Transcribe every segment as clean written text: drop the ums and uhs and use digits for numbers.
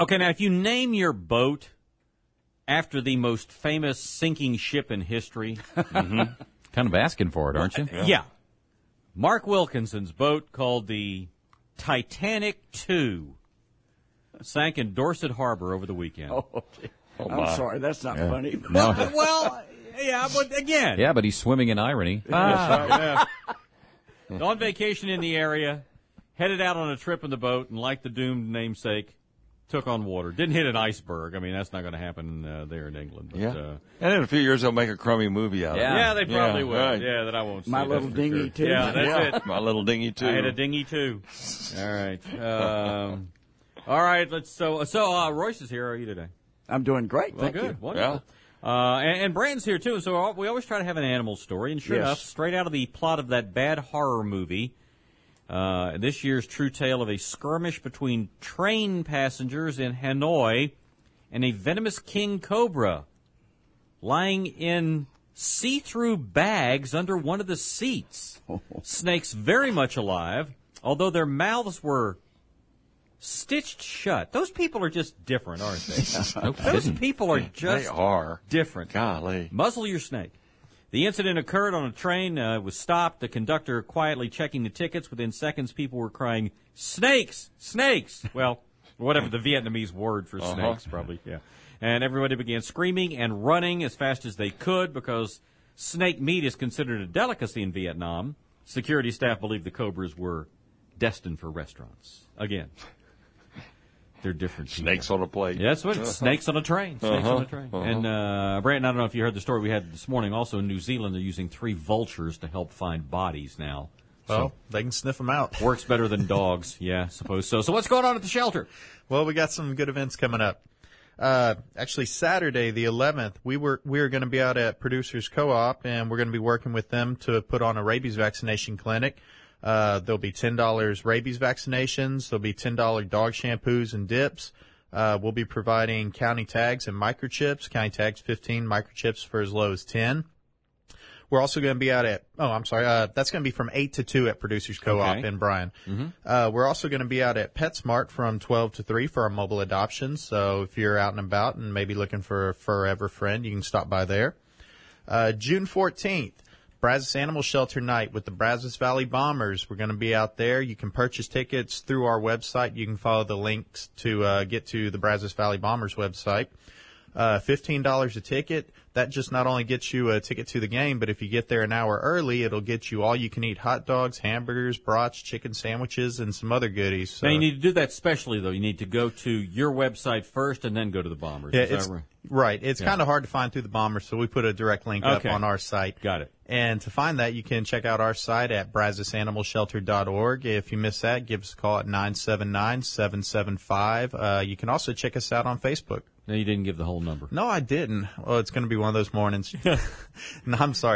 Okay, now if you name your boat after the most famous sinking ship in history, Kind of asking for it, aren't you? yeah. Mark Wilkinson's boat called the Titanic II sank in Dorset Harbor over the weekend. I'm sorry, that's not funny. No. Well, yeah, but again, Yeah, but he's swimming in irony. on vacation in the area, headed out on a trip in the boat, and like the doomed namesake, took on water. Didn't hit an iceberg. I mean, that's not going to happen there in England. But, And in a few years, they'll make a crummy movie out of it. yeah, they probably will. right. Yeah, that I won't see. My that's little for dinghy, sure. too. Yeah, that's it. My little dinghy, too. I had a dinghy, too. All right. All right, so Royce is here. How are you today? I'm doing great, Well, thank good. you. Wonderful. And Brandon's here, too. So we always try to have an animal story. And sure Yes. enough, straight out of the plot of that bad horror movie, this year's true tale of a skirmish between train passengers in Hanoi and a venomous king cobra lying in see-through bags under one of the seats. Snakes very much alive, although their mouths were stitched shut. Those people are just different, aren't they? No Those kidding. people are They just are. different. Golly. Muzzle your snake. The incident occurred on a train, was stopped. The conductor quietly checking the tickets. Within seconds, people were crying, "Snakes! Snakes!" Well, whatever the Vietnamese word for snakes, probably, yeah. And everybody began screaming and running as fast as they could because snake meat is considered a delicacy in Vietnam. Security staff believed the cobras were destined for restaurants. Again, they're different people. Snakes on a plate. Yeah, that's what snakes on a train. Snakes on a train. And Brandon, I don't know if you heard the story we had this morning. Also in New Zealand, they're using 3 vultures to help find bodies now. Well, they can sniff them out. Works better than dogs. Yeah, suppose so. So what's going on at the shelter? Well, we got some good events coming up. Actually, Saturday, the 11th, we're going to be out at Producers Co-op, and we're going to be working with them to put on a rabies vaccination clinic. There'll be $10 rabies vaccinations. There'll be $10 dog shampoos and dips. We'll be providing county tags and microchips. County tags 15, microchips for as low as 10. We're also going to be out at, that's going to be from 8 to 2 at Producers Co-op Okay. in Bryan. We're also going to be out at PetSmart from 12 to 3 for our mobile adoptions. So if you're out and about and maybe looking for a forever friend, you can stop by there. June 14th, Brazos Animal Shelter Night with the Brazos Valley Bombers. We're going to be out there. You can purchase tickets through our website. You can follow the links to get to the Brazos Valley Bombers website. $15 a ticket. That just not only gets you a ticket to the game, but if you get there an hour early, it'll get you all-you-can-eat hot dogs, hamburgers, brats, chicken sandwiches, and some other goodies. So, Now, you need to do that specially, though. You need to go to your website first and then go to the Bombers. yeah, Is that it's right? right. It's kind of hard to find through the Bombers, so we put a direct link Okay. up on our site. Got it. And to find that, you can check out our site at brazosanimalshelter.org. If you miss that, give us a call at 979-775. You can also check us out on Facebook. No, you didn't give the whole number. No, I didn't. Well, it's going to be one of those mornings. No, I'm sorry.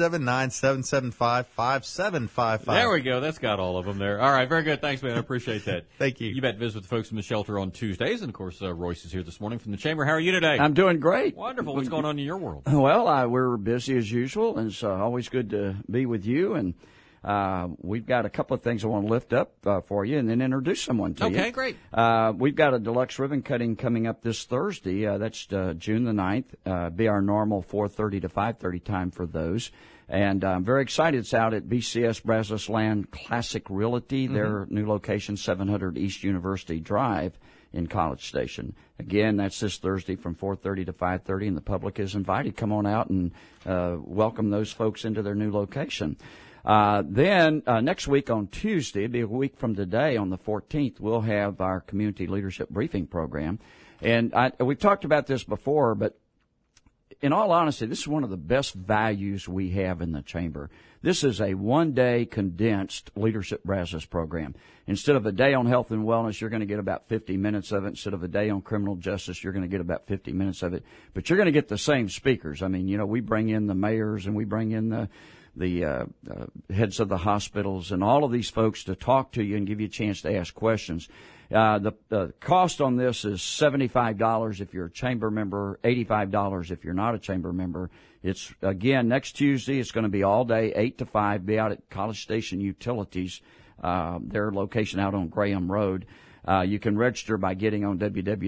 979-775-5755. There we go. That's got all of them there. All right, very good. Thanks, man. I appreciate that. Thank you. You bet. Visit with the folks from the shelter on Tuesdays. And, of course, Royce is here this morning from the Chamber. How are you today? I'm doing great. Wonderful. What's going on in your world? Well, we're busy as usual, and it's always good to be with you. And we've got a couple of things I want to lift up for you and then introduce someone to you. Okay, great. We've got a deluxe ribbon cutting coming up this Thursday. That's June the 9th. Be our normal 4:30 to 5:30 time for those. And I'm very excited. It's out at BCS Brazos Land Classic Realty, their new location, 700 East University Drive in College Station. Again, that's this Thursday from 4:30 to 5:30, and the public is invited. Come on out and welcome those folks into their new location. Then next week on Tuesday, it'll be a week from today on the 14th, we'll have our community leadership briefing program. And we've talked about this before, but in all honesty, this is one of the best values we have in the Chamber. This is a one-day condensed Leadership Brazos program. Instead of a day on health and wellness, you're going to get about 50 minutes of it. Instead of a day on criminal justice, you're going to get about 50 minutes of it. But you're going to get the same speakers. I mean, we bring in the mayors and we bring in the heads of the hospitals and all of these folks to talk to you and give you a chance to ask questions. The cost on this is $75 if you're a chamber member, $85 if you're not a chamber member. It's, again, next Tuesday. It's going to be all day, 8 to 5. Be out at College Station Utilities, their location out on Graham Road. You can register by getting on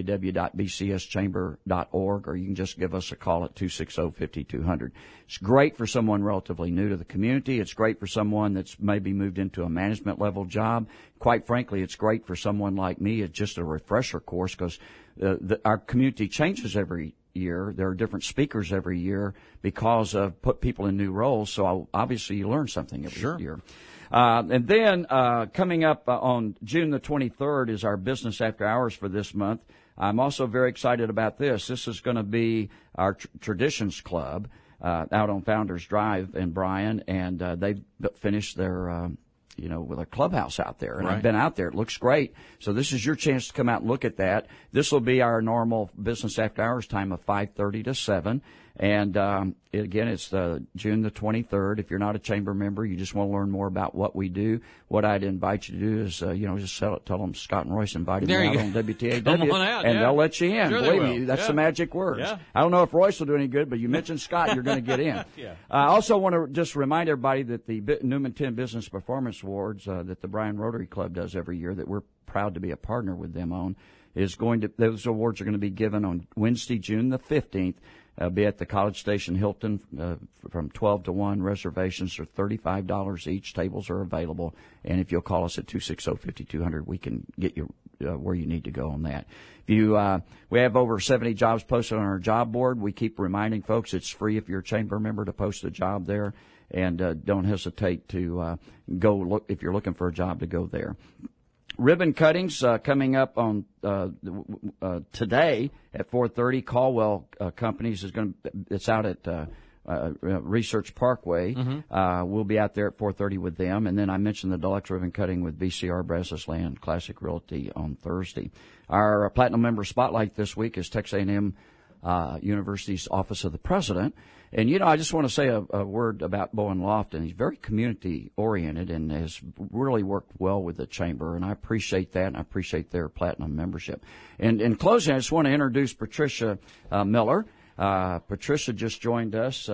www.bcschamber.org, or you can just give us a call at 260-5200. It's great for someone relatively new to the community. It's great for someone that's maybe moved into a management level job. Quite frankly, it's great for someone like me. It's just a refresher course because our community changes every year. There are different speakers every year because of put people in new roles. So obviously you learn something every year. And then coming up on June the 23rd is our business after hours for this month. I'm also very excited about this. This is going to be our Traditions Club out on Founders Drive in Bryan, and they've finished their with a clubhouse out there. And I've been out there. It looks great. So this is your chance to come out and look at that. This will be our normal business after hours time of 5:30 to 7. And again, it's June the 23rd. If you're not a chamber member, you just want to learn more about what we do, what I'd invite you to do is, just tell them Scott and Royce invited me out on WTAW, Come on out, and they'll let you in. Sure Believe me, that's the magic words. Yeah. I don't know if Royce will do any good, but you mentioned Scott, you're going to get in. I also want to just remind everybody that the Newman 10 Business Performance Awards that the Bryan Rotary Club does every year, that we're proud to be a partner with them on, those awards are going to be given on Wednesday, June the 15th. Be at the College Station Hilton from 12 to 1. Reservations are $35 each. Tables are available. And if you'll call us at 260-5200, we can get you where you need to go on that. We have over 70 jobs posted on our job board. We keep reminding folks it's free if you're a chamber member to post a job there. And don't hesitate to go look if you're looking for a job to go there. Ribbon cuttings coming up on today at 4:30. Caldwell Companies it's out at Research Parkway. We'll be out there at 4:30 with them, and then I mentioned the deluxe ribbon cutting with BCR Brazos Land Classic Realty on Thursday. Our platinum member spotlight this week is Texas A&M University's Office of the President. And, I just want to say a word about Bowen Lofton. He's very community-oriented and has really worked well with the chamber, and I appreciate that, and I appreciate their platinum membership. And in closing, I just want to introduce Patricia Miller. Patricia just joined us.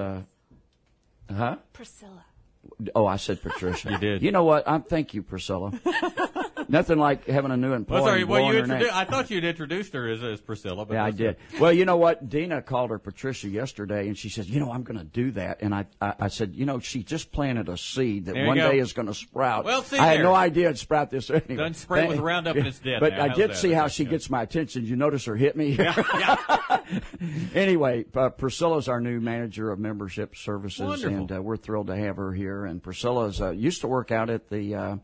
Priscilla. Oh, I said Patricia. You did. You know what? Thank you, Priscilla. Nothing like having a new employee. I thought you'd introduced her as Priscilla. But yeah, I did. Well, you know what? Dina called her Patricia yesterday, and she said, I'm going to do that. And I said, she just planted a seed that one day is going to sprout. Well, see I had no idea it'd sprout this anyway. Doesn't spray with Roundup and it's dead. But now. I did see how she gets my attention. Did you notice her hit me? Yeah. Anyway, Priscilla's our new manager of membership services. Wonderful. And we're thrilled to have her here. And Priscilla's used to work out at the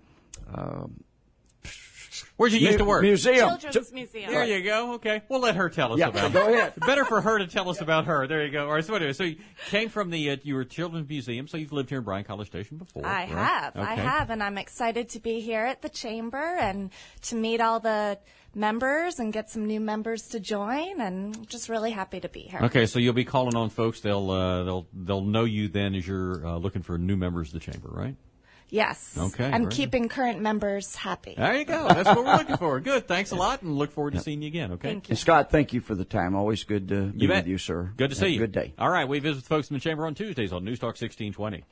where'd you used to work? Museum. Children's Museum. There you go. Okay. We'll let her tell us about it. Go ahead. Better for her to tell us about her. There you go. All right. So anyway, so you came from the you were Children's Museum, so you've lived here in Bryan College Station before. I have. Okay. I have, and I'm excited to be here at the chamber and to meet all the members and get some new members to join, and just really happy to be here. Okay, so you'll be calling on folks. They'll know you then as you're looking for new members of the chamber, right? Yes. Okay. And keeping current members happy. There you go. That's what we're looking for. Good. Thanks a lot, and look forward to seeing you again. Okay. Thank you. And Scott, thank you for the time. Always good to be with you, sir. Good to see you. Good day. All right. We visit folks in the chamber on Tuesdays on News Talk 1620.